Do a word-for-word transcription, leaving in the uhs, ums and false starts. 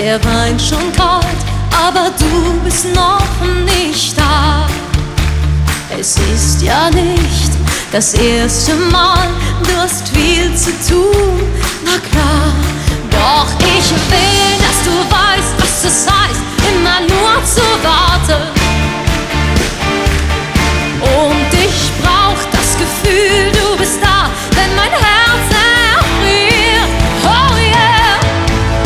der Wein schon kalt, aber du bist noch nicht da. Es ist ja nicht das erste Mal, du hast viel zu tun, na klar, doch